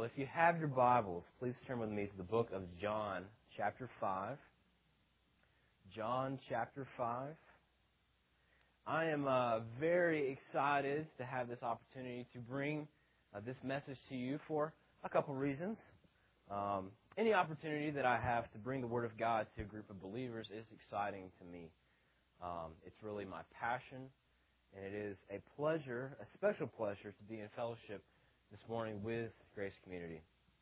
Well, if you have your Bibles, please turn with me to the book of John, chapter 5. John, chapter 5. I am very excited to have this opportunity to bring this message to you for a couple reasons. Any opportunity that I have to bring the Word of God to a group of believers is exciting to me. It's really my passion, and it is a pleasure, a special pleasure, to be in fellowship this morning with Grace Community.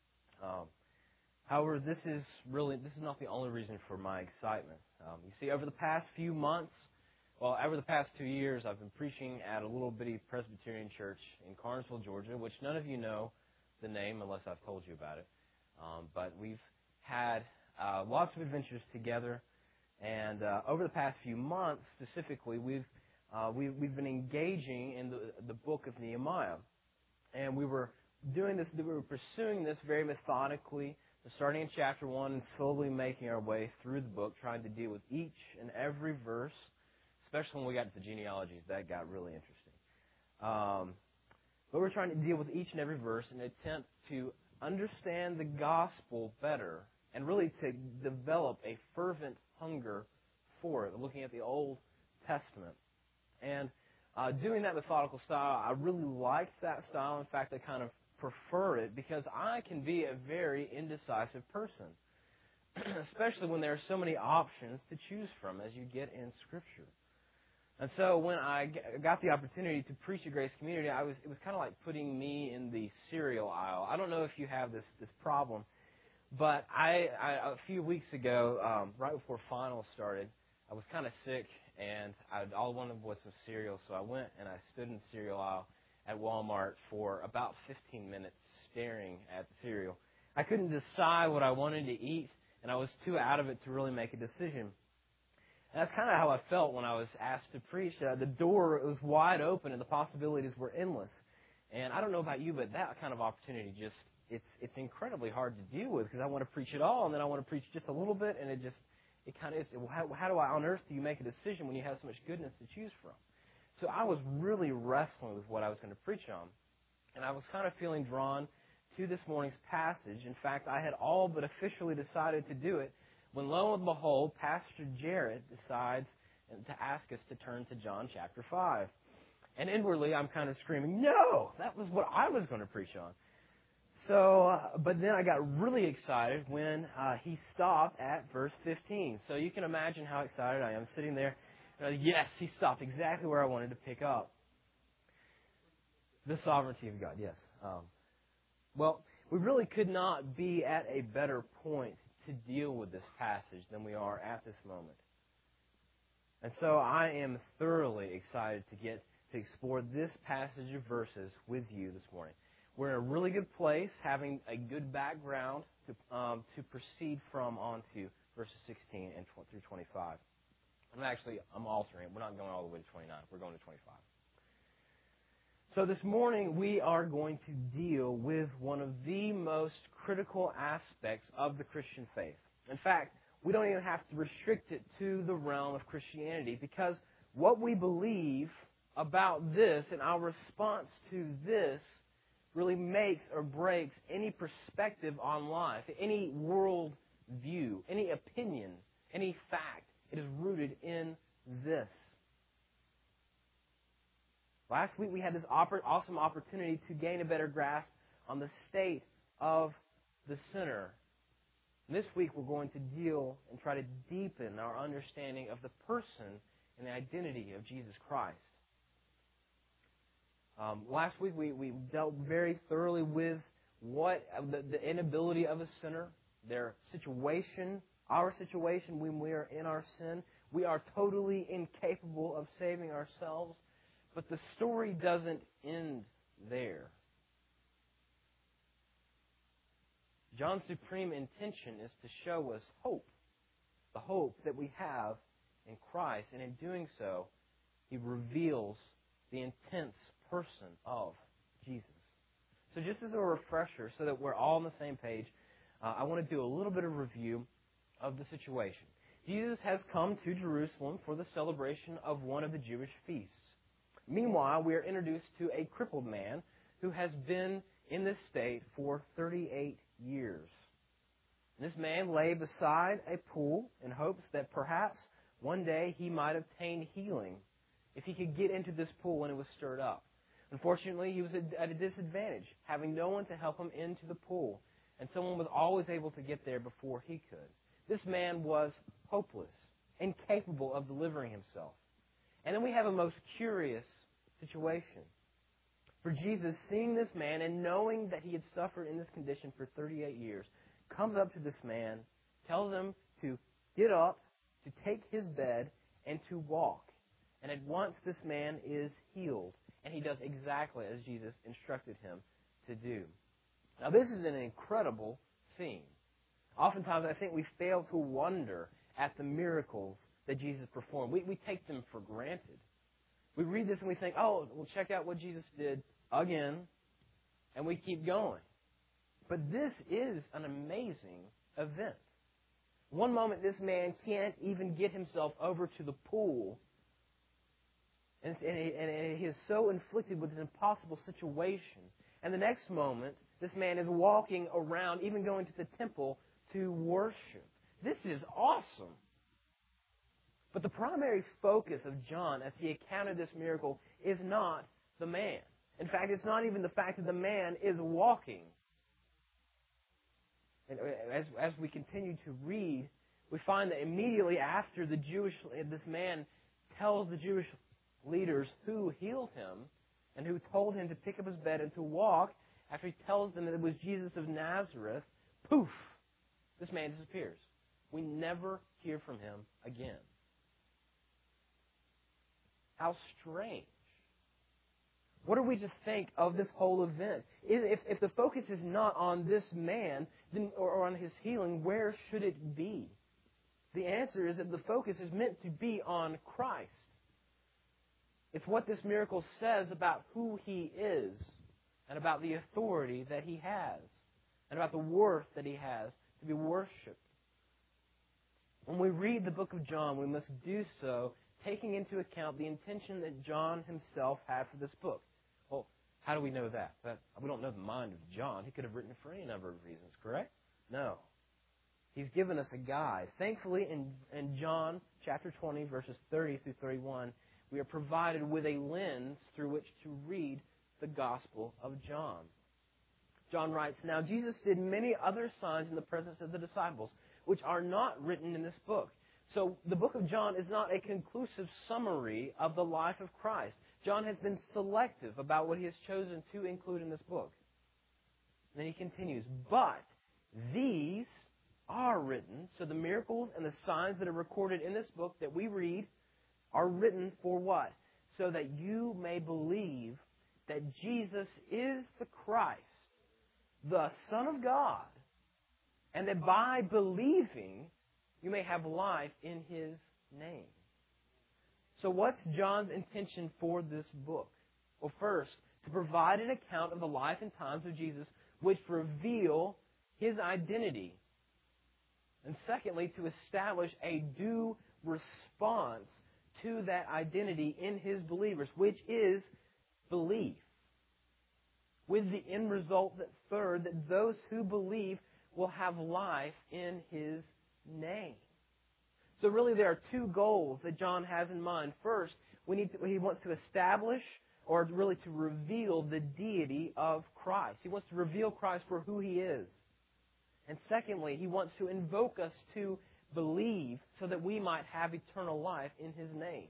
However, this is not the only reason for my excitement. You see, over the past few months, over the past 2 years, I've been preaching at a little bitty Presbyterian church in Carnesville, Georgia, which none of you know the name unless I've told you about it. But we've had lots of adventures together, and over the past few months, specifically, we've been engaging in the book of Nehemiah. And we were doing this, we were pursuing this very methodically, starting in chapter 1 and slowly making our way through the book, trying to deal with each and every verse, especially when we got to the genealogies. That got really interesting. But we're trying to deal with each and every verse in an attempt to understand the gospel better and really to develop a fervent hunger for it, looking at the Old Testament. And doing that methodical style, I really liked that style. In fact, I kind of prefer it because I can be a very indecisive person, especially when there are so many options to choose from as you get in Scripture. And so when I got the opportunity to preach at Grace Community, it was kind of like putting me in the cereal aisle. I don't know if you have this problem, but a few weeks ago, right before finals started, I was kind of sick, and all I wanted was some cereal, so I went and I stood in the cereal aisle at Walmart for about 15 minutes staring at the cereal. I couldn't decide what I wanted to eat, and I was too out of it to really make a decision. And that's kind of how I felt when I was asked to preach. The door was wide open, and the possibilities were endless. And I don't know about you, but that kind of opportunity it's incredibly hard to deal with because I want to preach it all, and then I want to preach just a little bit, and it kind of is, how do I, on earth, do you make a decision when you have so much goodness to choose from? So I was really wrestling with what I was going to preach on. And I was kind of feeling drawn to this morning's passage. In fact, I had all but officially decided to do it when, lo and behold, Pastor Jarrett decides to ask us to turn to John chapter 5. And inwardly, I'm kind of screaming, no, that was what I was going to preach on. So, but then I got really excited when he stopped at verse 15. So you can imagine how excited I am sitting there. Yes, he stopped exactly where I wanted to pick up. The sovereignty of God, yes. We really could not be at a better point to deal with this passage than we are at this moment. And so I am thoroughly excited to get to explore this passage of verses with you this morning. We're in a really good place, having a good background to proceed from on to verses 16 and through 25. I'm altering it. We're not going all the way to 29. We're going to 25. So this morning, we are going to deal with one of the most critical aspects of the Christian faith. In fact, we don't even have to restrict it to the realm of Christianity because what we believe about this and our response to this really makes or breaks any perspective on life, any world view, any opinion, any fact. It is rooted in this. Last week we had this awesome opportunity to gain a better grasp on the state of the sinner. And this week we're going to deal and try to deepen our understanding of the person and the identity of Jesus Christ. Last week we dealt very thoroughly with what the inability of a sinner, their situation, our situation when we are in our sin. We are totally incapable of saving ourselves, but the story doesn't end there. John's supreme intention is to show us hope, the hope that we have in Christ, and in doing so, he reveals the intense person of Jesus. So just as a refresher, so that we're all on the same page, I want to do a little bit of review of the situation. Jesus has come to Jerusalem for the celebration of one of the Jewish feasts. Meanwhile, we are introduced to a crippled man who has been in this state for 38 years. And this man lay beside a pool in hopes that perhaps one day he might obtain healing if he could get into this pool when it was stirred up. Unfortunately, he was at a disadvantage, having no one to help him into the pool, and someone was always able to get there before he could. This man was hopeless, incapable of delivering himself. And then we have a most curious situation. For Jesus, seeing this man and knowing that he had suffered in this condition for 38 years, comes up to this man, tells him to get up, to take his bed, and to walk. And at once this man is healed. And he does exactly as Jesus instructed him to do. Now this is an incredible scene. Oftentimes I think we fail to wonder at the miracles that Jesus performed. We take them for granted. We read this and we think, oh, we'll check out what Jesus did again, and we keep going. But this is an amazing event. One moment this man can't even get himself over to the pool, and he is so inflicted with this impossible situation. And the next moment, this man is walking around, even going to the temple to worship. This is awesome. But the primary focus of John as he accounted this miracle is not the man. In fact, it's not even the fact that the man is walking. And as we continue to read, we find that immediately after this man tells the Jewish leaders who healed him and who told him to pick up his bed and to walk, after he tells them that it was Jesus of Nazareth, poof, this man disappears. We never hear from him again. How strange. What are we to think of this whole event? If the focus is not on this man or on his healing, where should it be? The answer is that the focus is meant to be on Christ. It's what this miracle says about who He is and about the authority that He has and about the worth that He has to be worshipped. When we read the book of John, we must do so taking into account the intention that John himself had for this book. Well, how do we know that? We don't know the mind of John. He could have written it for any number of reasons, correct? No. He's given us a guide. Thankfully, in John chapter 20, verses 30 through 31, we are provided with a lens through which to read the Gospel of John. John writes, "Now Jesus did many other signs in the presence of the disciples, which are not written in this book." So the book of John is not a conclusive summary of the life of Christ. John has been selective about what he has chosen to include in this book. And then he continues, "But these are written," so the miracles and the signs that are recorded in this book that we read are written for what? So that you may believe that Jesus is the Christ, the Son of God, and that by believing you may have life in His name. So what's John's intention for this book? Well, first, to provide an account of the life and times of Jesus which reveal His identity. And secondly, to establish a due response to that identity in His believers, which is belief. With the end result that third, that those who believe will have life in His name. So really there are two goals that John has in mind. First, he wants to establish, or really to reveal, the deity of Christ. He wants to reveal Christ for who He is. And secondly, he wants to invoke us to believe so that we might have eternal life in His name.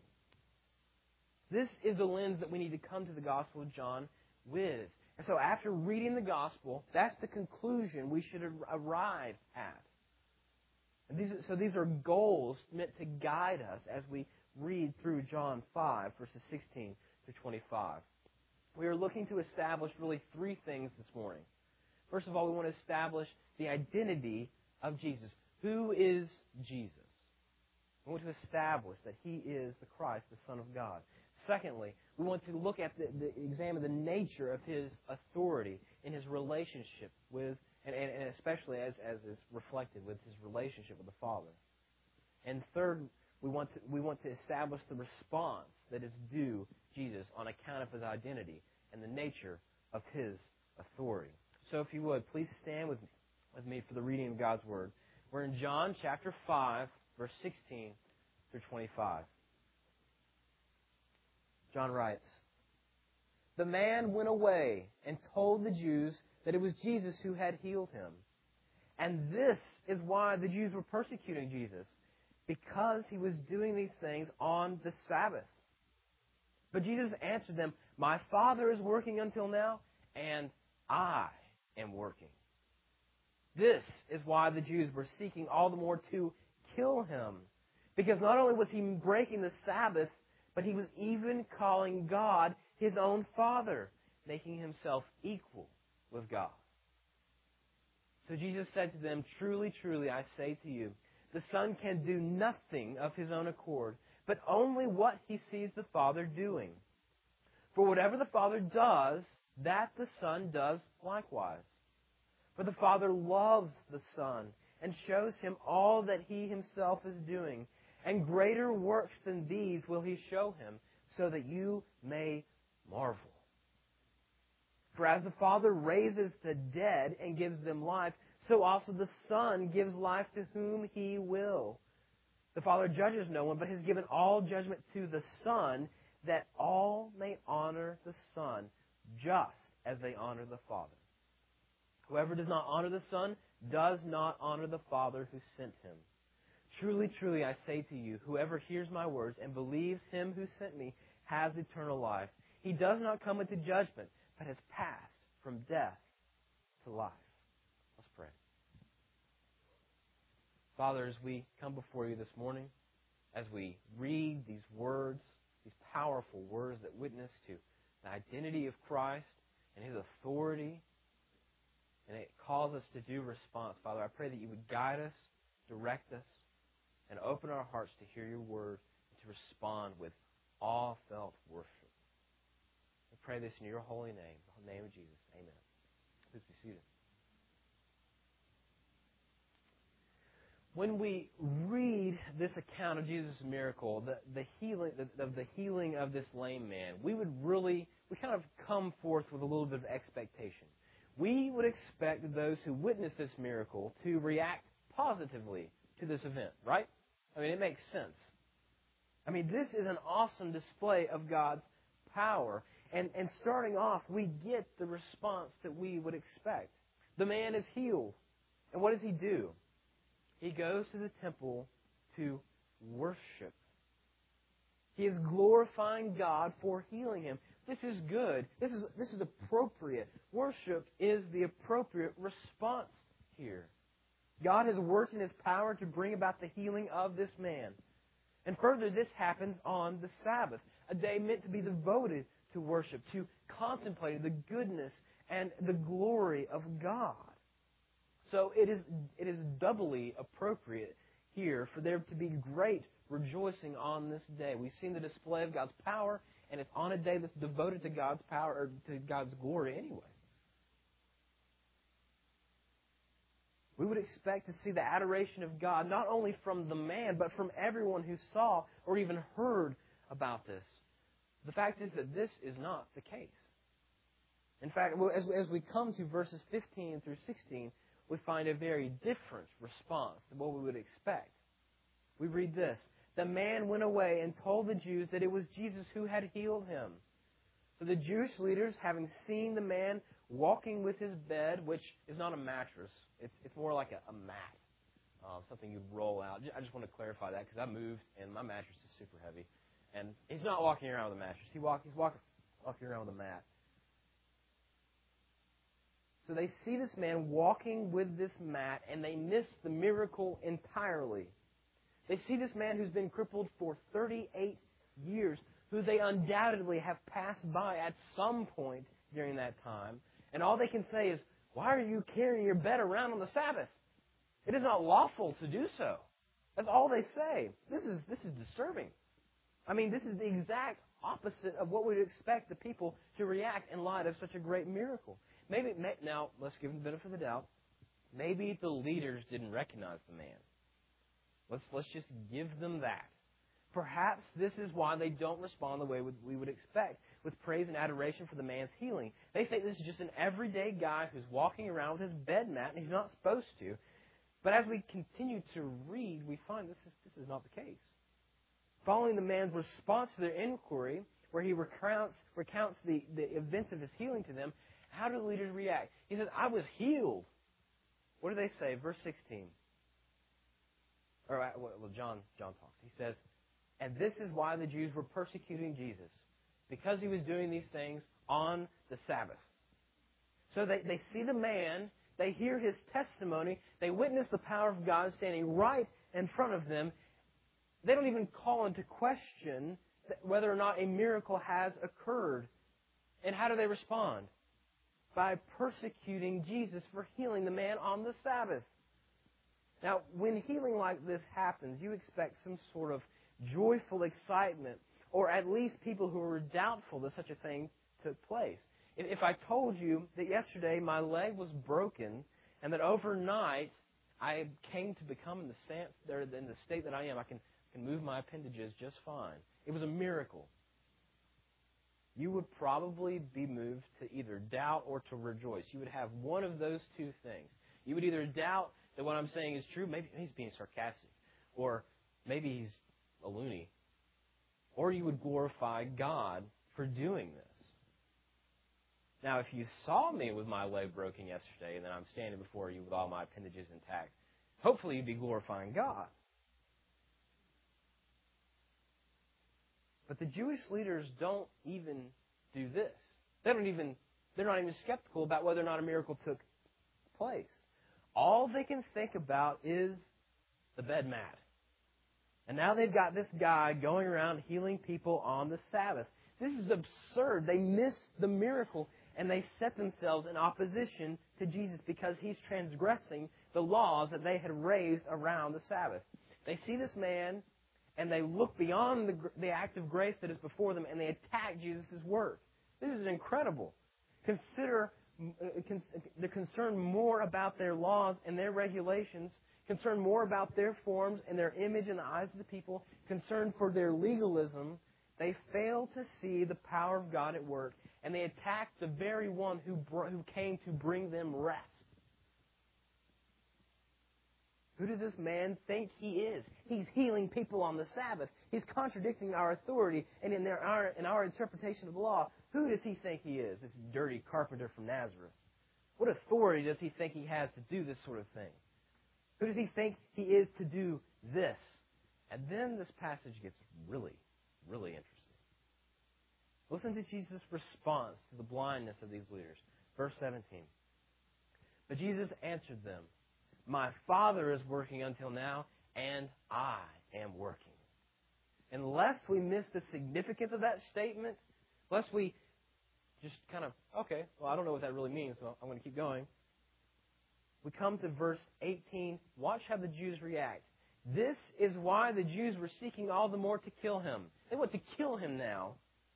This is the lens that we need to come to the Gospel of John with. And so after reading the Gospel, that's the conclusion we should arrive at. And these are goals meant to guide us as we read through John 5, verses 16 through 25. We are looking to establish really three things this morning. First of all, we want to establish the identity of Jesus. Who is Jesus? We want to establish that He is the Christ, the Son of God. Secondly, we want to look at examine the nature of His authority in His relationship with, and especially as is reflected with His relationship with the Father. And third, we want to establish the response that is due Jesus on account of His identity and the nature of His authority. So if you would, please stand with me for the reading of God's Word. We're in John chapter 5, verse 16 through 25. John writes, "The man went away and told the Jews that it was Jesus who had healed him. And this is why the Jews were persecuting Jesus, because he was doing these things on the Sabbath. But Jesus answered them, 'My Father is working until now, and I am working.' This is why the Jews were seeking all the more to kill him, because not only was he breaking the Sabbath, but he was even calling God his own Father, making himself equal with God. So Jesus said to them, 'Truly, truly, I say to you, the Son can do nothing of his own accord, but only what he sees the Father doing. For whatever the Father does, that the Son does likewise. For the Father loves the Son and shows him all that he himself is doing. And greater works than these will he show him, so that you may marvel. For as the Father raises the dead and gives them life, so also the Son gives life to whom he will. The Father judges no one, but has given all judgment to the Son, that all may honor the Son, just as they honor the Father. Whoever does not honor the Son does not honor the Father who sent him. Truly, truly, I say to you, whoever hears my words and believes him who sent me has eternal life. He does not come into judgment, but has passed from death to life." Let's pray. Father, as we come before you this morning, as we read these words, these powerful words that witness to the identity of Christ and his authority, and it calls us to due response, Father, I pray that you would guide us, direct us, and open our hearts to hear your word and to respond with awe-felt worship. We pray this in your holy name, in the name of Jesus. Amen. Please be seated. When we read this account of Jesus' miracle, the healing of this lame man, we kind of come forth with a little bit of expectation. We would expect those who witness this miracle to react positively to this event, right? I mean, it makes sense. I mean, this is an awesome display of God's power. And starting off, we get the response that we would expect. The man is healed. And what does he do? He goes to the temple to worship. He is glorifying God for healing him. This is good. This is appropriate. Worship is the appropriate response here. God has worked in his power to bring about the healing of this man. And further, this happens on the Sabbath, a day meant to be devoted to worship, to contemplate the goodness and the glory of God. So it is doubly appropriate here for there to be great rejoicing on this day. We've seen the display of God's power, and it's on a day that's devoted to God's power, or to God's glory anyway. We would expect to see the adoration of God not only from the man, but from everyone who saw or even heard about this. The fact is that this is not the case. In fact, as we come to verses 15 through 16, we find a very different response than what we would expect. We read this: "The man went away and told the Jews that it was Jesus who had healed him. So the Jewish leaders, having seen the man walking with his bed," which is not a mattress, it's more like a mat, something you'd roll out. I just want to clarify that because I moved and my mattress is super heavy. And he's not walking around with a mattress. He's walking around with a mat. So they see this man walking with this mat, and they miss the miracle entirely. They see this man who's been crippled for 38 years, who they undoubtedly have passed by at some point during that time. And all they can say is, "Why are you carrying your bed around on the Sabbath? It is not lawful to do so." That's all they say. This is disturbing. I mean, this is the exact opposite of what we'd expect the people to react in light of such a great miracle. Now, let's give them the benefit of the doubt. Maybe the leaders didn't recognize the man. Let's just give them that. Perhaps this is why they don't respond the way we would expect, with praise and adoration for the man's healing. They think this is just an everyday guy who's walking around with his bed mat, and he's not supposed to. But as we continue to read, we find this is not the case. Following the man's response to their inquiry, where he recounts the events of his healing to them, how do the leaders react? He says, I was healed. What do they say? Verse 16. John talks. He says, and this is why the Jews were persecuting Jesus, because he was doing these things on the Sabbath. So they see the man, they hear his testimony, they witness the power of God standing right in front of them. They don't even call into question whether or not a miracle has occurred. And how do they respond? By persecuting Jesus for healing the man on the Sabbath. Now, when healing like this happens, you expect some sort of joyful excitement, or at least people who are doubtful that such a thing took place. If I told you that yesterday my leg was broken and that overnight I came to become in the state that I am, I can move my appendages just fine. It was a miracle. You would probably be moved to either doubt or to rejoice. You would have one of those two things. You would either doubt that what I'm saying is true, maybe he's being sarcastic, or maybe he's a loony, or you would glorify God for doing this. Now, if you saw me with my leg broken yesterday and then I'm standing before you with all my appendages intact, hopefully you'd be glorifying God. But the Jewish leaders don't even do this. They're not even skeptical about whether or not a miracle took place. All they can think about is the bed mat. And now they've got this guy going around healing people on the Sabbath. This is absurd. They miss the miracle, and they set themselves in opposition to Jesus because he's transgressing the laws that they had raised around the Sabbath. They see this man, and they look beyond the act of grace that is before them, and they attack Jesus' work. This is incredible. They're concerned more about their laws and their regulations, concerned more about their forms and their image in the eyes of the people, concerned for their legalism. They fail to see the power of God at work, and they attack the very one who came to bring them rest. Who does this man think he is? He's healing people on the Sabbath. He's contradicting our authority and in our interpretation of the law. Who does he think he is, this dirty carpenter from Nazareth? What authority does he think he has to do this sort of thing? Who does he think he is to do this? And then this passage gets really, really interesting. Listen to Jesus' response to the blindness of these leaders. Verse 17. But Jesus answered them, my Father is working until now, and I am working. And lest we miss the significance of that statement, lest we just kind of, okay, well, I don't know what that really means, so I'm going to keep going. We come to verse 18. Watch how the Jews react. This is why the Jews were seeking all the more to kill him. They want to kill him now.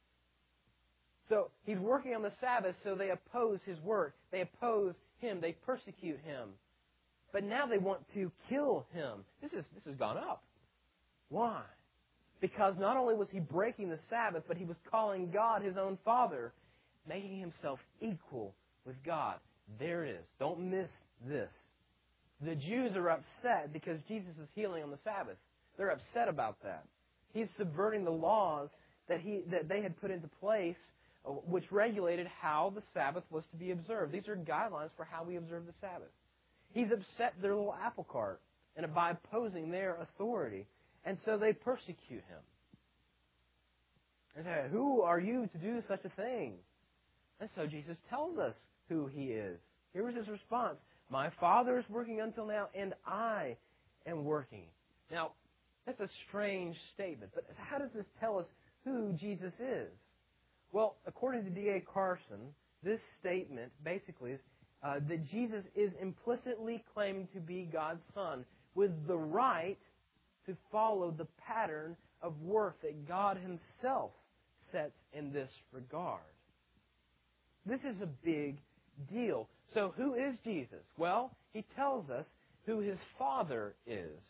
So he's working on the Sabbath, so they oppose his work. They oppose him. They persecute him. But now they want to kill him. This has gone up. Why? Because not only was he breaking the Sabbath, but he was calling God his own Father, making himself equal with God. There it is. Don't miss this. The Jews are upset because Jesus is healing on the Sabbath. They're upset about that. He's subverting the laws that they had put into place, which regulated how the Sabbath was to be observed. These are guidelines for how we observe the Sabbath. He's upset their little apple cart and by opposing their authority. And so they persecute him. And say, who are you to do such a thing? And so Jesus tells us who he is. Here is his response. My Father is working until now, and I am working. Now, that's a strange statement. But how does this tell us who Jesus is? Well, according to D.A. Carson, this statement basically is that Jesus is implicitly claiming to be God's Son with the right to follow the pattern of work that God himself sets in this regard. This is a big deal. So who is Jesus? Well, he tells us who his Father is.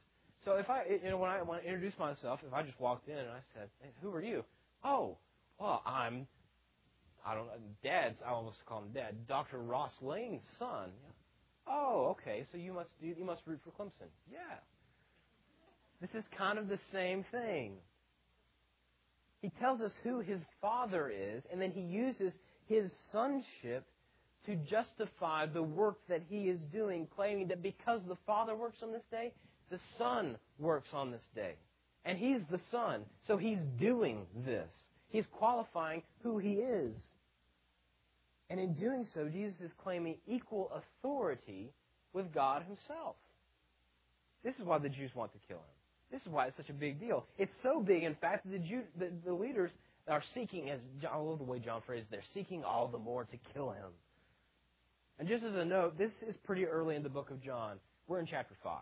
So when I introduce myself, if I just walked in and I said, "Hey, who are you?" "Oh, well, I don't know, Dad's, I almost call him Dad, Dr. Ross Lane's son." "Oh, okay, so you must root for Clemson." "Yeah." This is kind of the same thing. He tells us who his Father is, and then he uses his sonship to justify the work that he is doing, claiming that because the Father works on this day, the Son works on this day. And he's the Son, so he's doing this. He's qualifying who he is. And in doing so, Jesus is claiming equal authority with God himself. This is why the Jews want to kill him. This is why it's such a big deal. It's so big, in fact, that the leaders are seeking, I love the way John phrased it, they're seeking all the more to kill him. And just as a note, this is pretty early in the book of John. We're in chapter 5.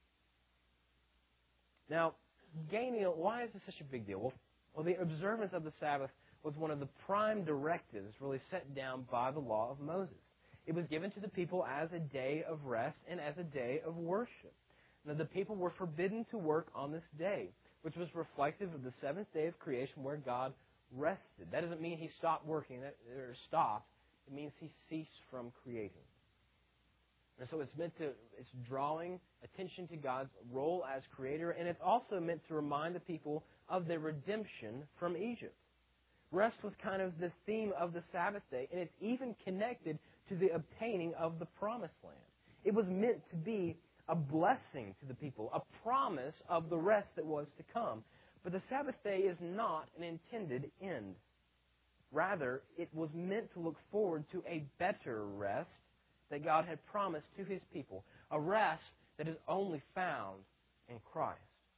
Now, why is this such a big deal? Well, the observance of the Sabbath was one of the prime directives really set down by the law of Moses. It was given to the people as a day of rest and as a day of worship. Now, the people were forbidden to work on this day, which was reflective of the seventh day of creation where God rested. That doesn't mean he stopped working or stopped. It means he ceased from creating. And so it's drawing attention to God's role as creator, and it's also meant to remind the people of their redemption from Egypt. Rest was kind of the theme of the Sabbath day, and it's even connected to the obtaining of the promised land. It was meant to be a blessing to the people, a promise of the rest that was to come. But the Sabbath day is not an intended end. Rather, it was meant to look forward to a better rest that God had promised to his people, a rest that is only found in Christ.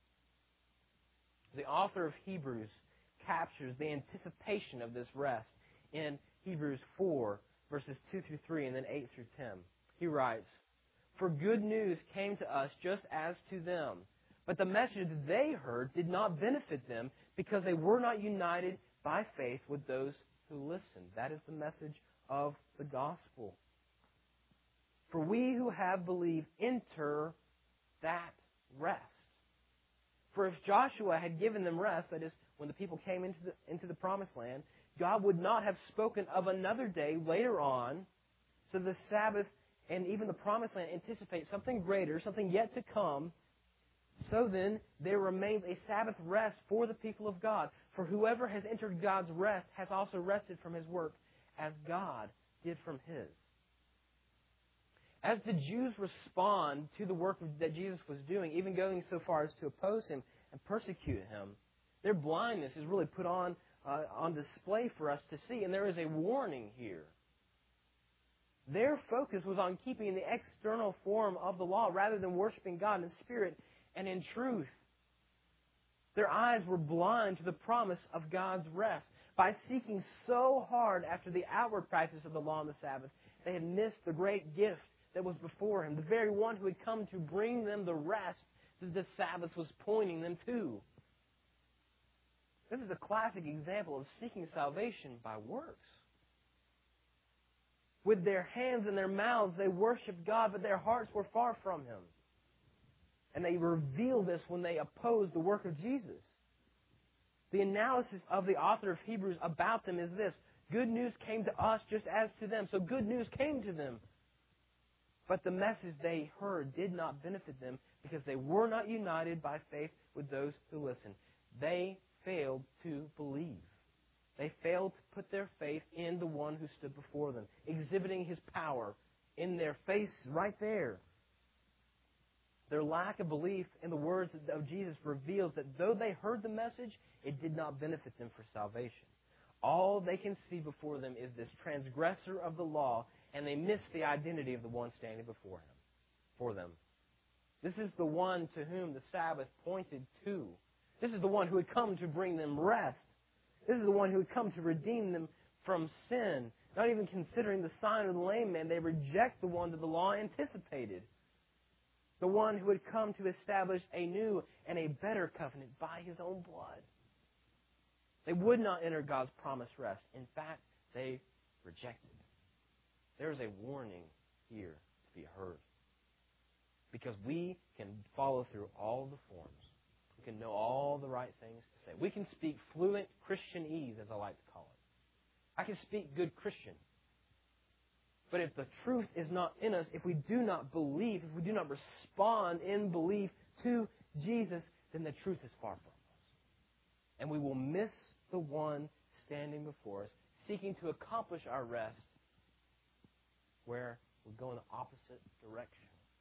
The author of Hebrews captures the anticipation of this rest in Hebrews 4, verses 2 through 3, and then 8 through 10. He writes, "For good news came to us just as to them. But the message that they heard did not benefit them because they were not united by faith with those who listened." That is the message of the gospel. "For we who have believed enter that rest. For if Joshua had given them rest," that is, when the people came into the promised land, "God would not have spoken of another day later on." So the Sabbath and even the promised land anticipate something greater, something yet to come. So then, there remains a Sabbath rest for the people of God. For whoever has entered God's rest has also rested from his work, as God did from his. As the Jews respond to the work that Jesus was doing, even going so far as to oppose him and persecute him, their blindness is really put on display for us to see. And there is a warning here. Their focus was on keeping the external form of the law rather than worshiping God in spirit and in truth. Their eyes were blind to the promise of God's rest. By seeking so hard after the outward practice of the law and the Sabbath, they had missed the great gift that was before him, the very one who had come to bring them the rest that the Sabbath was pointing them to. This is a classic example of seeking salvation by works. With their hands and their mouths, they worshiped God, but their hearts were far from him. And they reveal this when they oppose the work of Jesus. The analysis of the author of Hebrews about them is this: good news came to us just as to them. So good news came to them. But the message they heard did not benefit them because they were not united by faith with those who listened. They failed to believe. They failed to put their faith in the one who stood before them, exhibiting his power in their face right there. Their lack of belief in the words of Jesus reveals that though they heard the message, it did not benefit them for salvation. All they can see before them is this transgressor of the law, and they miss the identity of the one standing for them. This is the one to whom the Sabbath pointed to. This is the one who had come to bring them rest. This is the one who had come to redeem them from sin. Not even considering the sign of the lame man, they reject the one that the law anticipated. The one who had come to establish a new and a better covenant by his own blood. They would not enter God's promised rest. In fact, they rejected. There is a warning here to be heard. because we can follow through all the forms. We can know all the right things to say. We can speak fluent Christianese, as I like to call it. I can speak good Christian. But if the truth is not in us, if we do not believe, if we do not respond in belief to Jesus, then the truth is far from us. And we will miss the one standing before us, seeking to accomplish our rest, where we go in the opposite direction.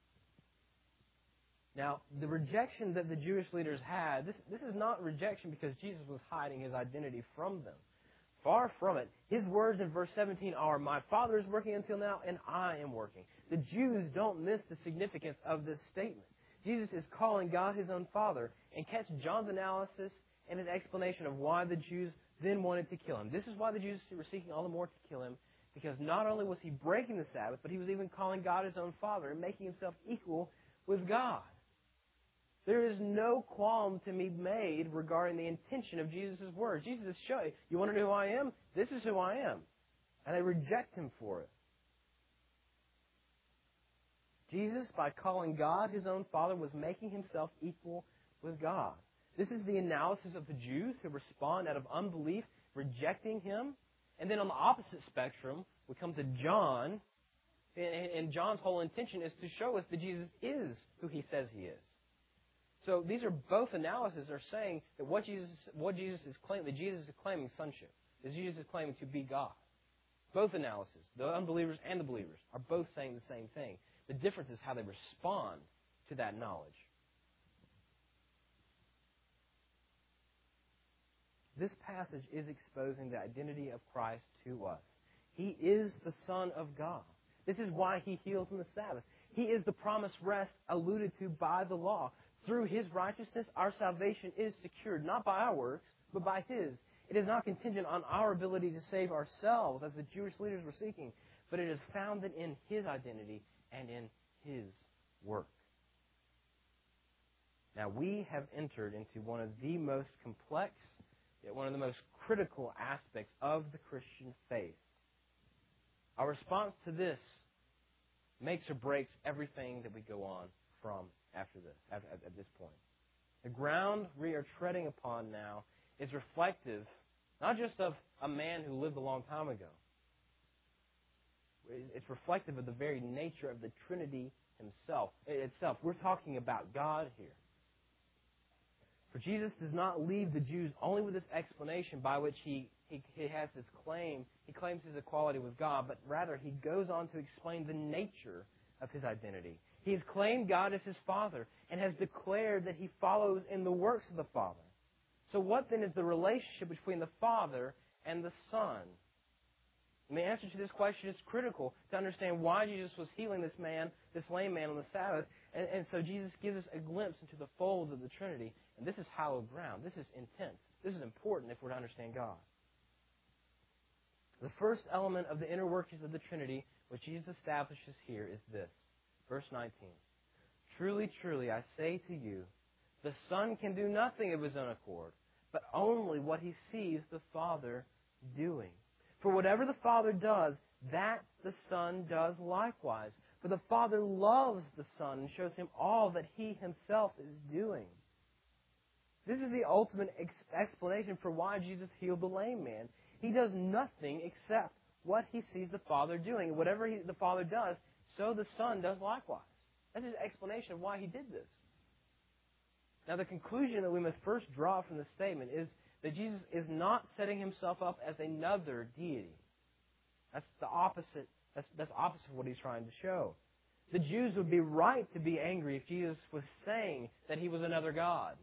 Now, the rejection that the Jewish leaders had, this is not rejection because Jesus was hiding His identity from them. Far from it. His words in verse 17 are, "My Father is working until now, and I am working." The Jews don't miss the significance of this statement. Jesus is calling God His own Father. And catch John's analysis and his explanation of why the Jews then wanted to kill Him. This is why the Jews were seeking all the more to kill Him, because not only was He breaking the Sabbath, but He was even calling God His own Father and making Himself equal with God. There is no qualm to be made regarding the intention of Jesus' words. Jesus is showing, you want to know who I am? This is who I am. And they reject Him for it. Jesus, by calling God His own Father, was making Himself equal with God. This is the analysis of the Jews who respond out of unbelief, rejecting Him. And then on the opposite spectrum, we come to John. And John's whole intention is to show us that Jesus is who He says He is. So these are both analyses are saying that what Jesus is claiming, that Jesus is claiming sonship, that Jesus is claiming to be God. Both analyses, the unbelievers and the believers, are both saying the same thing. The difference is how they respond to that knowledge. This passage is exposing the identity of Christ to us. He is the Son of God. This is why He heals on the Sabbath. He is the promised rest alluded to by the law. Through His righteousness, our salvation is secured, not by our works, but by His. It is not contingent on our ability to save ourselves, as the Jewish leaders were seeking, but it is founded in His identity and in His work. Now, we have entered into one of the most complex, yet one of the most critical aspects of the Christian faith. Our response to this makes or breaks everything that we go on from after this, at this point. The ground we are treading upon now is reflective not just of a man who lived a long time ago. It's reflective of the very nature of the Trinity itself. We're talking about God here. For Jesus does not leave the Jews only with this explanation by which he has this claim. He claims His equality with God, but rather He goes on to explain the nature of His identity. He has claimed God as His Father and has declared that He follows in the works of the Father. So what then is the relationship between the Father and the Son? And the answer to this question is critical to understand why Jesus was healing this lame man on the Sabbath. And so Jesus gives us a glimpse into the folds of the Trinity. And this is hallowed ground. This is intense. This is important if we're to understand God. The first element of the inner workings of the Trinity, which Jesus establishes here, is this. Verse 19. Truly, truly, I say to you, the Son can do nothing of His own accord, but only what He sees the Father doing. For whatever the Father does, that the Son does likewise. For the Father loves the Son and shows Him all that He Himself is doing. This is the ultimate explanation for why Jesus healed the lame man. He does nothing except what He sees the Father doing. And whatever the Father does, so the Son does likewise. That's His explanation of why He did this. Now, the conclusion that we must first draw from this statement is that Jesus is not setting Himself up as another deity. That's the opposite. That's opposite of what He's trying to show. The Jews would be right to be angry if Jesus was saying that He was another God.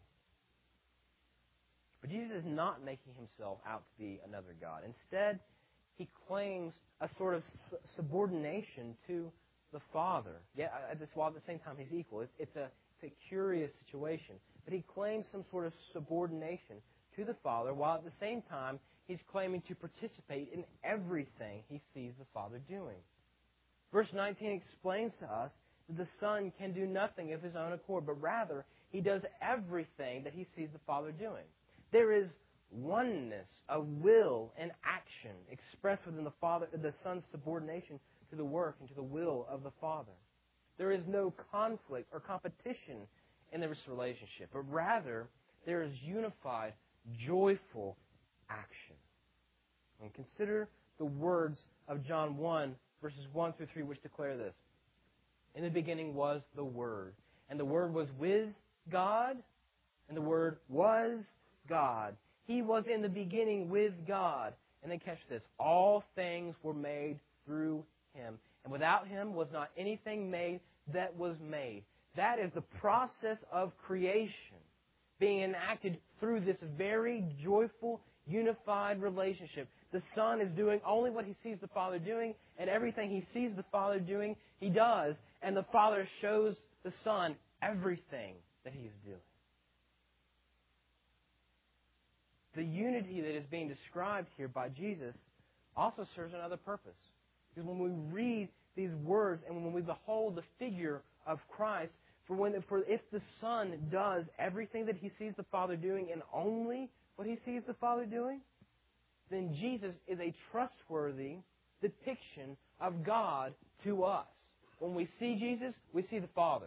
But Jesus is not making Himself out to be another God. Instead, He claims a sort of subordination to the Father. While at the same time He's equal. It's a curious situation. But He claims some sort of subordination to the Father, while at the same time He's claiming to participate in everything He sees the Father doing. Verse 19 explains to us that the Son can do nothing of His own accord, but rather He does everything that He sees the Father doing. There is oneness, a will and action expressed within the Son's subordination to the work and to the will of the Father. There is no conflict or competition in this relationship, but rather there is unified, joyful action. And consider the words of John 1, verses 1 through 3, which declare this. In the beginning was the Word, and the Word was with God, and the Word was God. He was in the beginning with God. And then catch this. All things were made through Him. And without Him was not anything made that was made. That is the process of creation being enacted through this very joyful, unified relationship. The Son is doing only what He sees the Father doing, and everything He sees the Father doing, He does. And the Father shows the Son everything that He is doing. The unity that is being described here by Jesus also serves another purpose. Because when we read these words and when we behold the figure of Christ, if the Son does everything that He sees the Father doing and only what He sees the Father doing, then Jesus is a trustworthy depiction of God to us. When we see Jesus, we see the Father.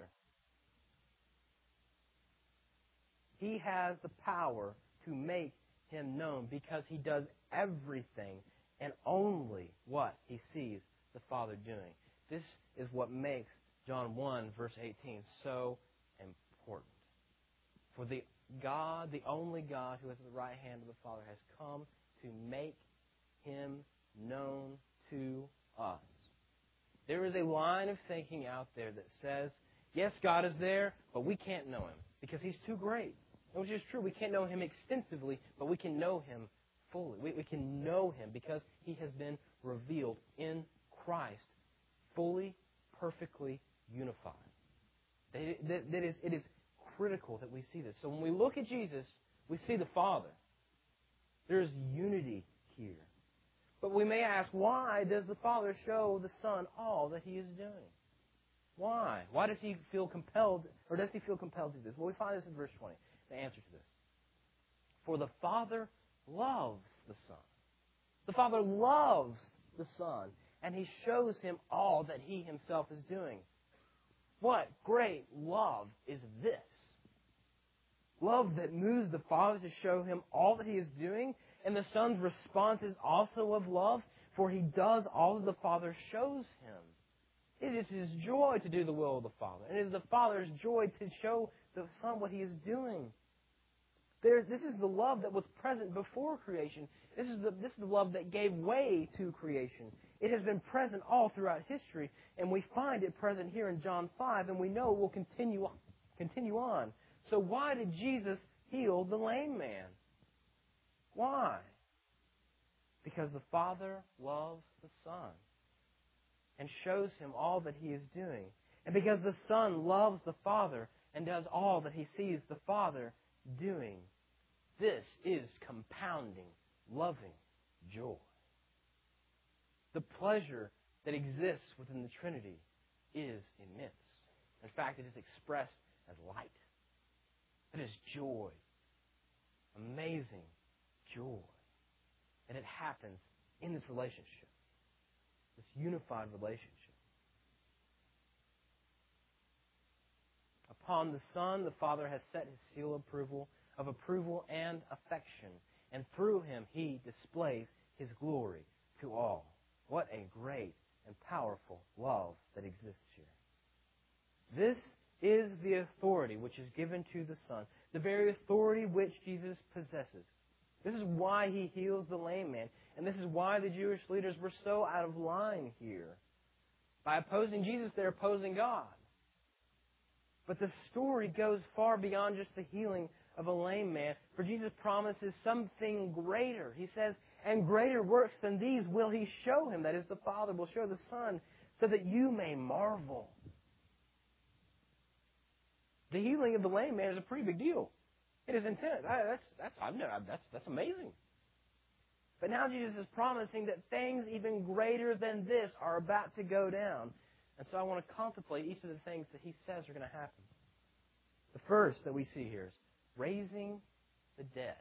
He has the power to make Him known because He does everything and only what He sees the Father doing. This is what makes John 1, verse 18, so important. For the God, the only God who is at the right hand of the Father, has come to make Him known to us. There is a line of thinking out there that says, yes, God is there, but we can't know Him because He's too great. Which is true. We can't know Him extensively, but we can know Him fully. We can know Him because He has been revealed in Christ, fully, perfectly unified. It is critical that we see this. So when we look at Jesus, we see the Father. There is unity here. But we may ask, why does the Father show the Son all that He is doing? Why? Why does He feel compelled, or does He feel compelled to do this? Well, we find this in verse 20. The answer to this. For the Father loves the Son. The Father loves the Son, and He shows Him all that He Himself is doing. What great love is this? Love that moves the Father to show Him all that He is doing, and the Son's response is also of love, for He does all that the Father shows Him. It is His joy to do the will of the Father. And it is the Father's joy to show the Son what He is doing. This is the love that was present before creation. This is the love that gave way to creation. It has been present all throughout history, and we find it present here in John 5, and we know it will continue on. So why did Jesus heal the lame man? Why? Because the Father loves the Son and shows Him all that He is doing. And because the Son loves the Father and does all that He sees the Father doing. This is compounding, loving joy. The pleasure that exists within the Trinity is immense. In fact, it is expressed as light. It is joy. Amazing joy. And it happens in this relationship. This unified relationship. Upon the Son, the Father has set His seal of approval and affection. And through Him, He displays His glory to all. What a great and powerful love that exists here. This is the authority which is given to the Son, the very authority which Jesus possesses. This is why He heals the lame man, and this is why the Jewish leaders were so out of line here. By opposing Jesus, they're opposing God. But the story goes far beyond just the healing of a lame man, for Jesus promises something greater. He says, and greater works than these will He show him, that is, the Father will show the Son, so that you may marvel. The healing of the lame man is a pretty big deal. It is intense. That's amazing. But now Jesus is promising that things even greater than this are about to go down. And so I want to contemplate each of the things that He says are going to happen. The first that we see here is raising the dead.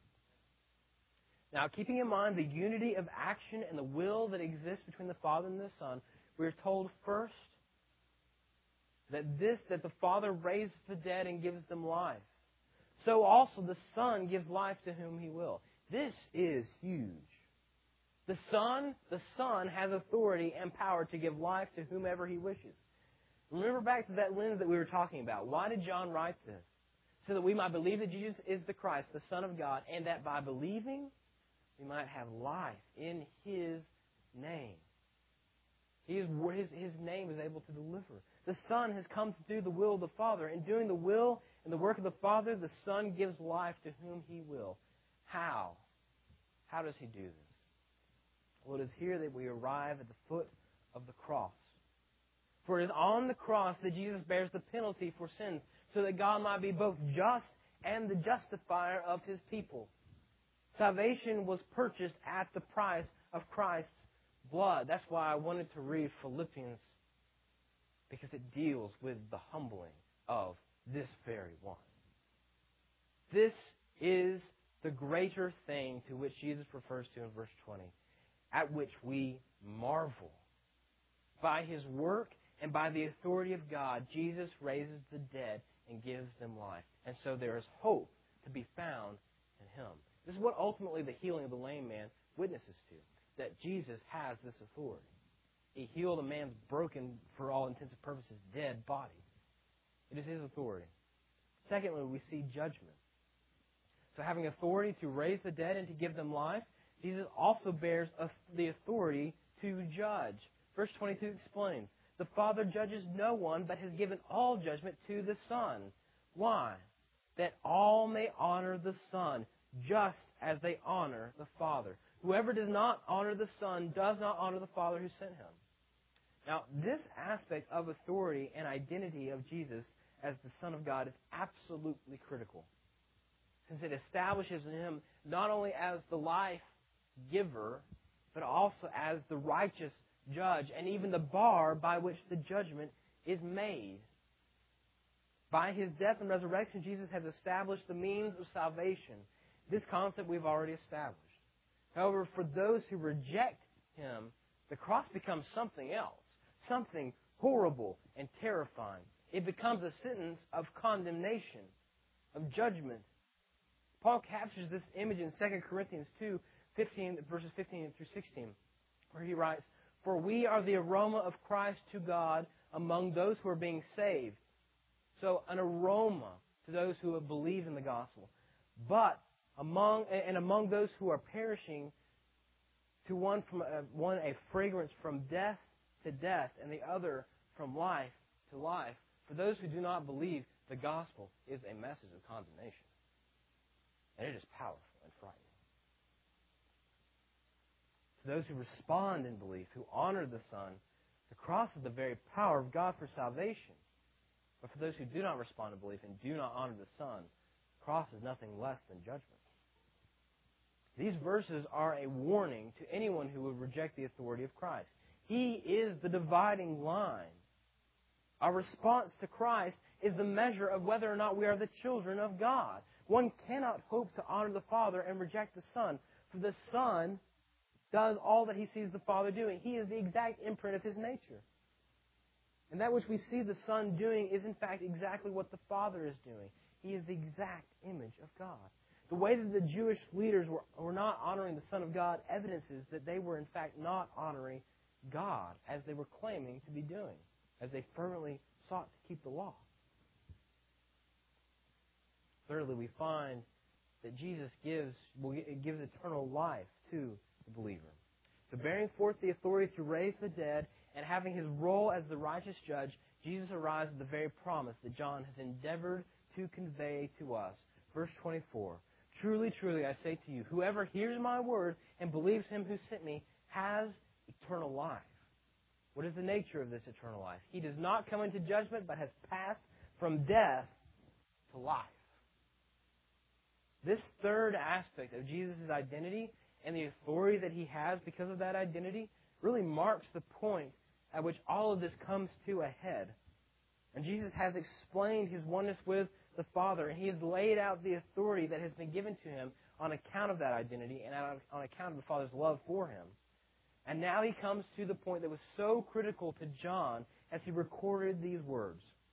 Now, keeping in mind the unity of action and the will that exists between the Father and the Son, we are told first that the Father raises the dead and gives them life, so also the Son gives life to whom He will. This is huge. The Son has authority and power to give life to whomever He wishes. Remember back to that lens that we were talking about. Why did John write this? So that we might believe that Jesus is the Christ, the Son of God, and that by believing, we might have life in His name. His name is able to deliver. The Son has come to do the will of the Father. In doing the will and the work of the Father, the Son gives life to whom He will. How? How does He do this? Well, it is here that we arrive at the foot of the cross. For it is on the cross that Jesus bears the penalty for sins, so that God might be both just and the justifier of His people. Salvation was purchased at the price of Christ's blood. That's why I wanted to read Philippians, because it deals with the humbling of this very one. This is the greater thing to which Jesus refers to in verse 20, at which we marvel. By His work and by the authority of God, Jesus raises the dead and gives them life. And so there is hope to be found in Him. This is what ultimately the healing of the lame man witnesses to, that Jesus has this authority. He healed a man's broken, for all intents and purposes, dead body. It is His authority. Secondly, we see judgment. So having authority to raise the dead and to give them life, Jesus also bears the authority to judge. Verse 22 explains, the Father judges no one, but has given all judgment to the Son. Why? That all may honor the Son, just as they honor the Father. Whoever does not honor the Son does not honor the Father who sent Him. Now, this aspect of authority and identity of Jesus as the Son of God is absolutely critical, since it establishes Him not only as the life giver, but also as the righteous judge, and even the bar by which the judgment is made. By His death and resurrection, Jesus has established the means of salvation. This concept we've already established. However, for those who reject Him, the cross becomes something else, something horrible and terrifying. It becomes a sentence of condemnation, of judgment. Paul captures this image in 2 Corinthians 2, verses 15 through 16, where he writes, for we are the aroma of Christ to God among those who are being saved. So an aroma to those who have believed in the gospel. But among those who are perishing, to one a fragrance from death to death, and the other from life to life. For those who do not believe, the gospel is a message of condemnation. And it is powerful and frightening. For those who respond in belief, who honor the Son, the cross is the very power of God for salvation. But for those who do not respond in belief and do not honor the Son, the cross is nothing less than judgment. These verses are a warning to anyone who would reject the authority of Christ. He is the dividing line. Our response to Christ is the measure of whether or not we are the children of God. One cannot hope to honor the Father and reject the Son, for the Son does all that He sees the Father doing. He is the exact imprint of His nature. And that which we see the Son doing is in fact exactly what the Father is doing. He is the exact image of God. The way that the Jewish leaders were not honoring the Son of God evidences that they were in fact not honoring God as they were claiming to be doing, as they fervently sought to keep the law. Thirdly, we find that Jesus gives eternal life to the believer. So bearing forth the authority to raise the dead and having His role as the righteous judge, Jesus arrives at the very promise that John has endeavored to convey to us. Verse 24, truly, truly, I say to you, whoever hears my word and believes Him who sent me has eternal life. What is the nature of this eternal life? He does not come into judgment, but has passed from death to life. This third aspect of Jesus' identity and the authority that He has because of that identity really marks the point at which all of this comes to a head. And Jesus has explained His oneness with the Father, and He has laid out the authority that has been given to Him on account of that identity and on account of the Father's love for Him. And now He comes to the point that was so critical to John as he recorded these words.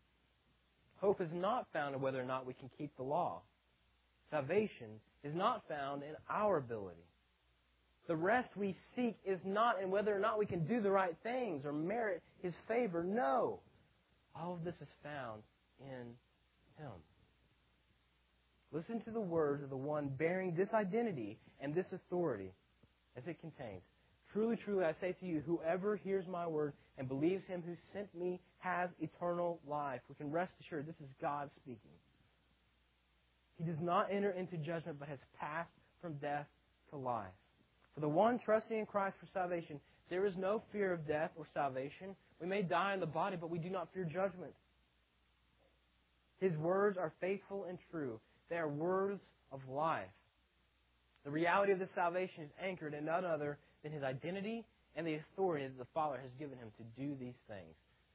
hope is not found in whether or not we can keep the law. Salvation is not found in our ability. The rest we seek is not in whether or not we can do the right things or merit His favor. No. All of this is found in Him. Listen to the words of the one bearing this identity and this authority as it contains. Truly, truly, I say to you, whoever hears my word and believes Him who sent me has eternal life. We can rest assured this is God speaking. He does not enter into judgment, but has passed from death to life. For the one trusting in Christ for salvation, there is no fear of death or salvation. We may die in the body, but we do not fear judgment. His words are faithful and true. They are words of life. The reality of this salvation is anchored in none other than His identity and the authority that the Father has given Him to do these things.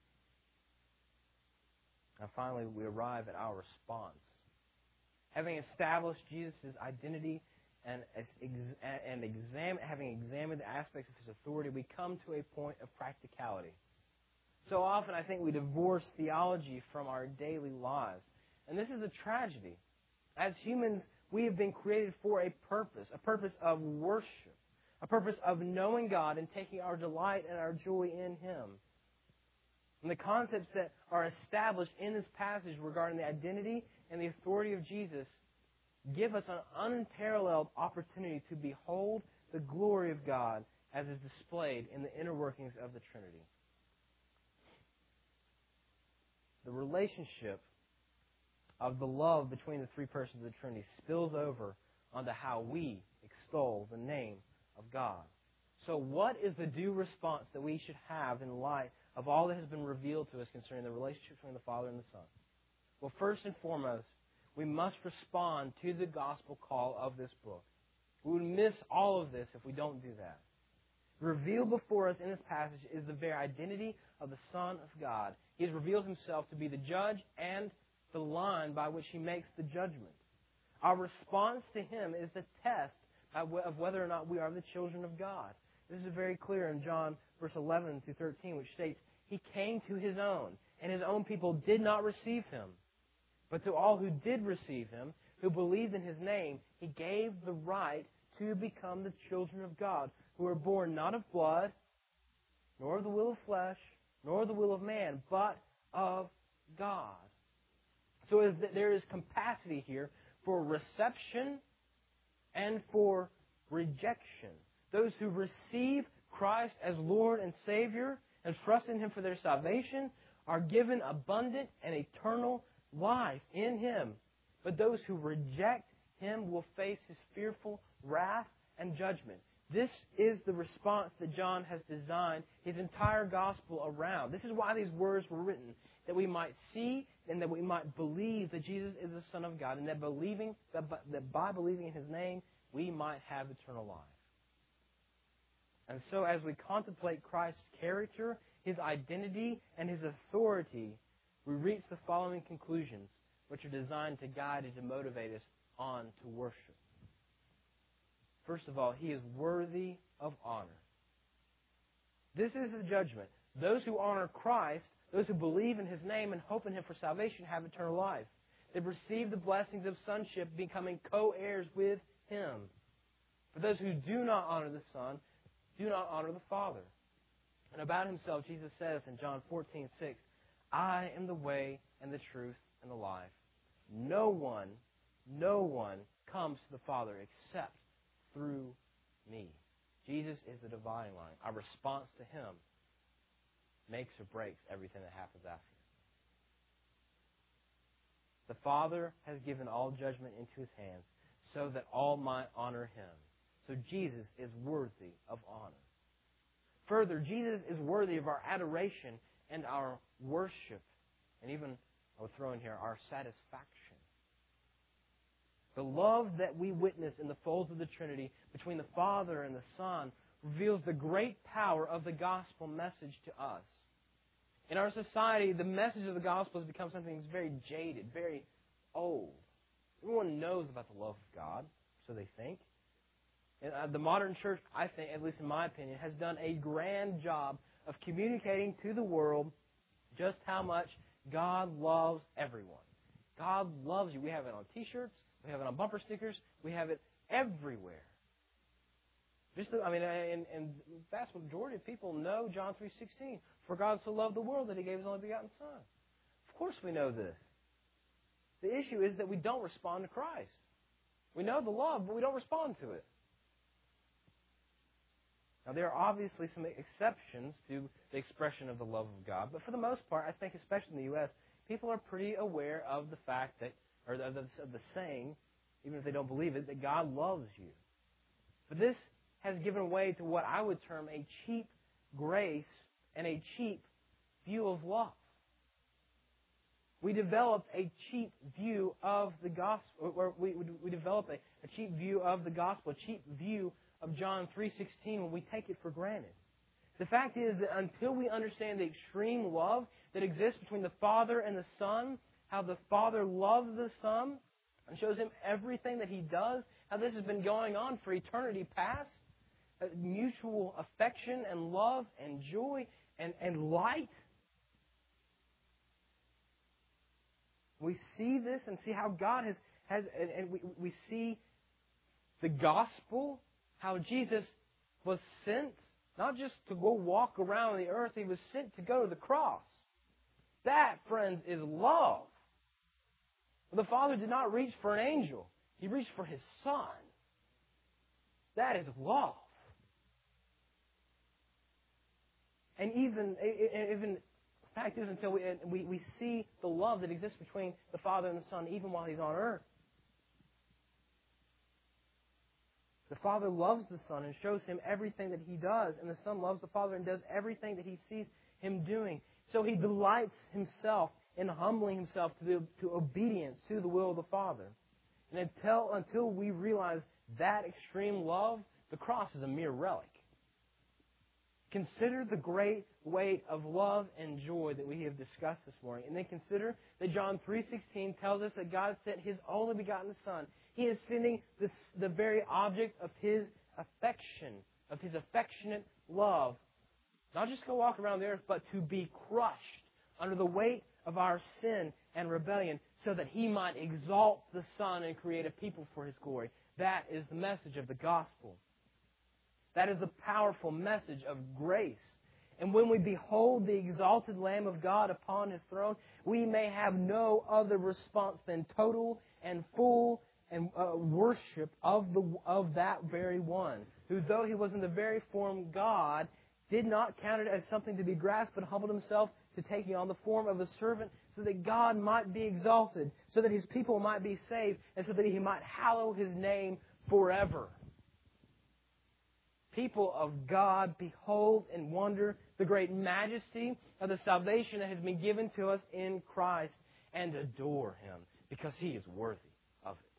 Now finally, we arrive at our response. Having established Jesus' identity and having examined the aspects of His authority, we come to a point of practicality. So often I think we divorce theology from our daily lives. And this is a tragedy. As humans, we have been created for a purpose of worship, a purpose of knowing God and taking our delight and our joy in Him. And the concepts that are established in this passage regarding the identity and the authority of Jesus give us an unparalleled opportunity to behold the glory of God as is displayed in the inner workings of the Trinity. The relationship of the love between the three persons of the Trinity spills over onto how we extol the name of God. So what is the due response that we should have in light of all that has been revealed to us concerning the relationship between the Father and the Son? Well, first and foremost, we must respond to the gospel call of this book. We would miss all of this if we don't do that. Revealed before us in this passage is the very identity of the Son of God. He has revealed Himself to be the judge and the line by which He makes the judgment. Our response to Him is the test of whether or not we are the children of God. This is very clear in John verse 11 through 13, which states, He came to His own, and His own people did not receive Him. But to all who did receive Him, who believed in His name, He gave the right to become the children of God, who are born not of blood, nor of the will of flesh, nor of the will of man, but of God. So there is capacity here for reception and for rejection. Those who receive Christ as Lord and Savior and trust in Him for their salvation are given abundant and eternal life in Him. But those who reject Him will face His fearful wrath and judgment. This is the response that John has designed his entire gospel around. This is why these words were written, that we might see and that we might believe that Jesus is the Son of God, and that by believing in His name, we might have eternal life. And so as we contemplate Christ's character, His identity, and His authority, we reach the following conclusions, which are designed to guide and to motivate us on to worship. First of all, He is worthy of honor. This is the judgment. Those who honor Christ, those who believe in His name and hope in Him for salvation, have eternal life. They've received the blessings of sonship, becoming co-heirs with Him. For those who do not honor the Son, do not honor the Father. And about Himself, Jesus says in John 14:6, I am the way and the truth and the life. No one comes to the Father except through me. Jesus is the dividing line. Our response to Him makes or breaks everything that happens after. The Father has given all judgment into His hands so that all might honor Him. So Jesus is worthy of honor. Further, Jesus is worthy of our adoration and our worship. And even, I would throw in here, our satisfaction. The love that we witness in the folds of the Trinity between the Father and the Son reveals the great power of the gospel message to us. In our society, the message of the gospel has become something that's very jaded, very old. Everyone knows about the love of God, so they think. And the modern church, I think, at least in my opinion, has done a grand job of communicating to the world just how much God loves everyone. God loves you. We have it on T-shirts. We have it on bumper stickers. We have it everywhere. And the vast majority of people know John 3:16. For God so loved the world that He gave His only begotten Son. Of course we know this. The issue is that we don't respond to Christ. We know the love, but we don't respond to it. Now, there are obviously some exceptions to the expression of the love of God, but for the most part, I think, especially in the U.S., people are pretty aware of the fact that, or of the saying, even if they don't believe it, that God loves you. But this has given way to what I would term a cheap grace and a cheap view of love. We develop a cheap view of the gospel, or we develop a cheap view of the gospel, a cheap view of John 3:16 when we take it for granted. The fact is that until we understand the extreme love that exists between the Father and the Son, how the Father loves the Son and shows Him everything that He does, how this has been going on for eternity past, mutual affection and love and joy and light. We see this and see how God has and we see the gospel, how Jesus was sent, not just to go walk around the earth, He was sent to go to the cross. That, friends, is love. The Father did not reach for an angel. He reached for His Son. That is love. And even the fact is, until we see the love that exists between the Father and the Son, even while He's on earth. The Father loves the Son and shows Him everything that He does, and the Son loves the Father and does everything that He sees Him doing. So He delights Himself in humbling Himself to obedience to the will of the Father. And until we realize that extreme love, the cross is a mere relic. Consider the great weight of love and joy that we have discussed this morning. And then consider that John 3:16 tells us that God sent His only begotten Son. He is sending the very object of His affection, of His affectionate love. Not just to walk around the earth, but to be crushed under the weight of our sin and rebellion so that He might exalt the Son and create a people for His glory. That is the message of the gospel. That is the powerful message of grace. And when we behold the exalted Lamb of God upon His throne, we may have no other response than total and full and worship of that very one, who, though He was in the very form God, did not count it as something to be grasped, but humbled Himself to taking on the form of a servant, so that God might be exalted, so that His people might be saved, and so that He might hallow His name forever. People of God, behold and wonder the great majesty of the salvation that has been given to us in Christ, and adore Him, because He is worthy of it.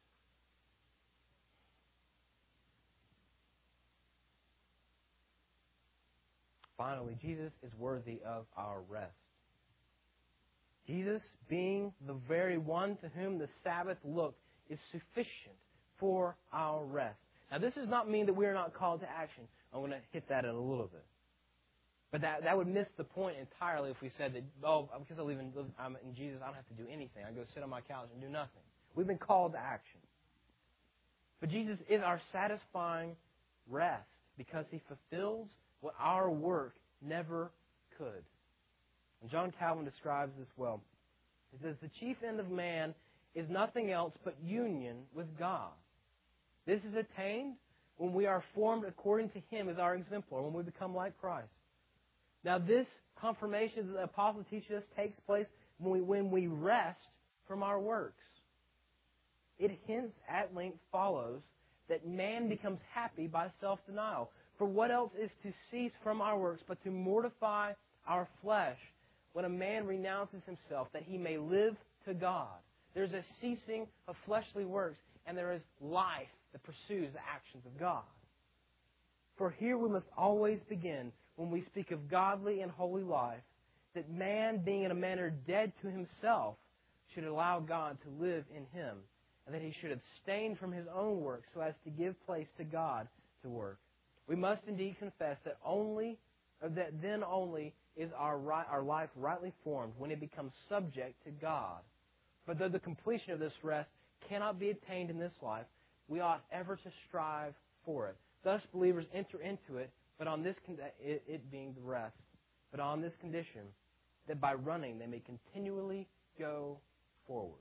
Finally, Jesus is worthy of our rest. Jesus, being the very one to whom the Sabbath looked, is sufficient for our rest. Now, this does not mean that we are not called to action. I'm going to hit that in a little bit. But that would miss the point entirely if we said that, because I'm in Jesus, I don't have to do anything. I go sit on my couch and do nothing. We've been called to action. But Jesus is our satisfying rest because He fulfills what our work never could. And John Calvin describes this well. He says, the chief end of man is nothing else but union with God. This is attained when we are formed according to Him as our exemplar, when we become like Christ. Now, this confirmation that the apostle teaches us takes place when we rest from our works. It hence at length follows that man becomes happy by self-denial. For what else is to cease from our works but to mortify our flesh when a man renounces himself that he may live to God? There's a ceasing of fleshly works, and there is life that pursues the actions of God. For here we must always begin, when we speak of godly and holy life, that man, being in a manner dead to himself, should allow God to live in him, and that he should abstain from his own work so as to give place to God to work. We must indeed confess that then only is our life rightly formed when it becomes subject to God. But though the completion of this rest cannot be attained in this life, we ought ever to strive for it. Thus, believers enter into it, but on this it being the rest, but on this condition, that by running they may continually go forward.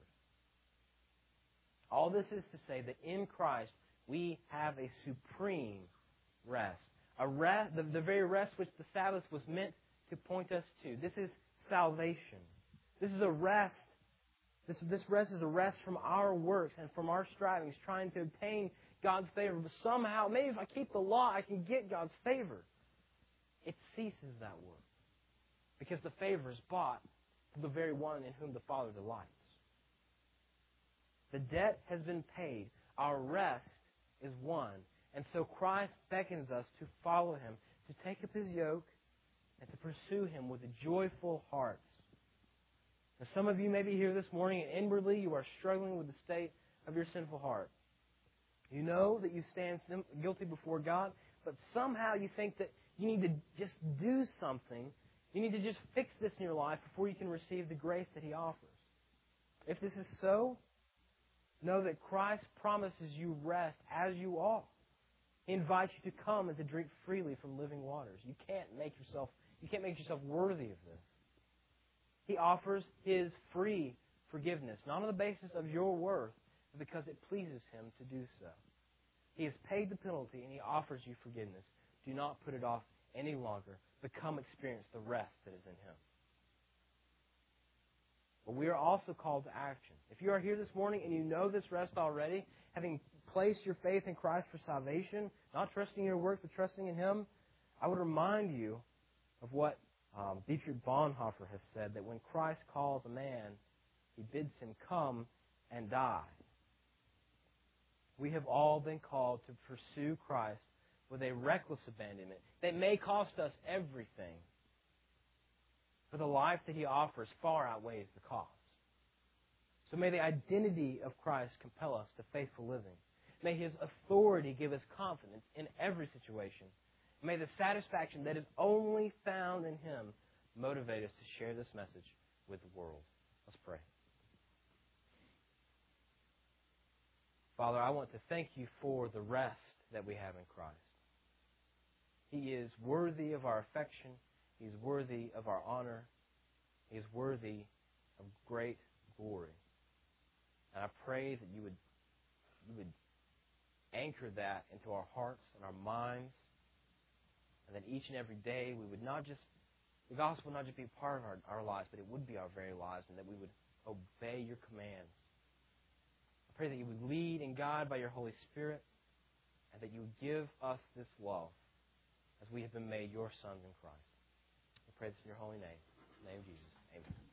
All this is to say that in Christ we have a supreme rest. A rest, the very rest which the Sabbath was meant to point us to. This is salvation. This is a rest. This rest is a rest from our works and from our strivings, trying to obtain God's favor. But somehow, maybe if I keep the law, I can get God's favor. It ceases that work. Because the favor is bought from the very one in whom the Father delights. The debt has been paid. Our rest is won. And so Christ beckons us to follow Him, to take up His yoke, and to pursue Him with joyful hearts. Now, some of you may be here this morning and inwardly you are struggling with the state of your sinful heart. You know that you stand guilty before God, but somehow you think that you need to just do something. You need to just fix this in your life before you can receive the grace that He offers. If this is so, know that Christ promises you rest as you are. He invites you to come and to drink freely from living waters. You can't make yourself worthy of this. He offers His free forgiveness, not on the basis of your worth, but because it pleases Him to do so. He has paid the penalty and He offers you forgiveness. Do not put it off any longer, but come experience the rest that is in Him. But we are also called to action. If you are here this morning and you know this rest already, having placed your faith in Christ for salvation, not trusting in your work, but trusting in Him, I would remind you of what Dietrich Bonhoeffer has said, that when Christ calls a man, He bids him come and die. We have all been called to pursue Christ with a reckless abandonment that may cost us everything. But the life that He offers far outweighs the cost. So may the identity of Christ compel us to faithful living. May His authority give us confidence in every situation. May the satisfaction that is only found in Him motivate us to share this message with the world. Let's pray. Father, I want to thank You for the rest that we have in Christ. He is worthy of our affection. He is worthy of our honor. He is worthy of great glory. And I pray that you would anchor that into our hearts and our minds, and that each and every day we would the gospel would not just be a part of our lives, but it would be our very lives, and that we would obey Your commands. I pray that You would lead and guide by Your Holy Spirit, and that You would give us this love as we have been made Your sons in Christ. We pray this in Your holy name. In the name of Jesus. Amen.